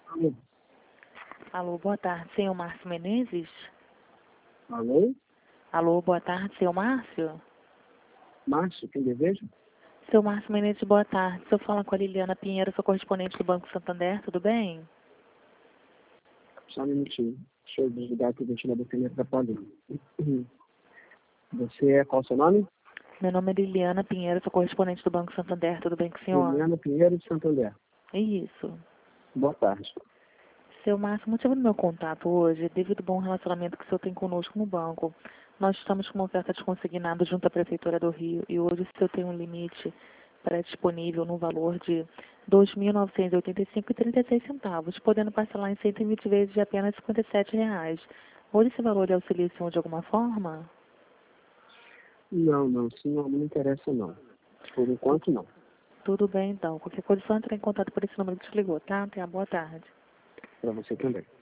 Alô? Alô, boa tarde, senhor Márcio Menezes? Alô? Alô, boa tarde, senhor Márcio? Márcio, quem deseja? Seu Márcio Menezes, boa tarde. Se eu falar com a Liliana Pinheiro, sou correspondente do Banco Santander, tudo bem? Só um minutinho. Deixa eu desligar aqui o ventilador que me atrapalhou. Você é qual o seu nome? Meu nome é Liliana Pinheiro, sou correspondente do Banco Santander, tudo bem com o senhor? Liliana Pinheiro de Santander. Isso. Boa tarde. Seu Márcio, o motivo do meu contato hoje é devido ao bom relacionamento que o senhor tem conosco no banco. Nós estamos com uma oferta de consignado junto à Prefeitura do Rio e hoje o senhor tem um limite pré-disponível no valor de R$ 2.985,36, podendo parcelar em 120 vezes de apenas R$ 57. Hoje esse valor lhe auxilia o senhor de alguma forma? Não, isso não me interessa não. Por enquanto não. Tudo bem então. Qualquer coisa é só entrar em contato por esse número que te ligou, tá? Tenha boa tarde. Para você também.